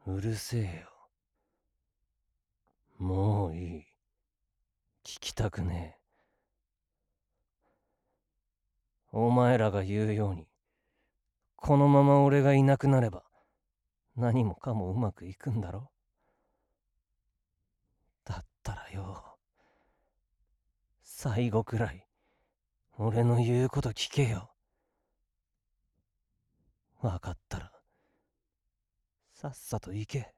うるせえよ。もういい。聞きたくねえ。お前らが言うように、このまま俺がいなくなれば、何もかもうまくいくんだろ。だったらよ、最後くらい、俺の言うこと聞けよ。わかったら、さっさと行け。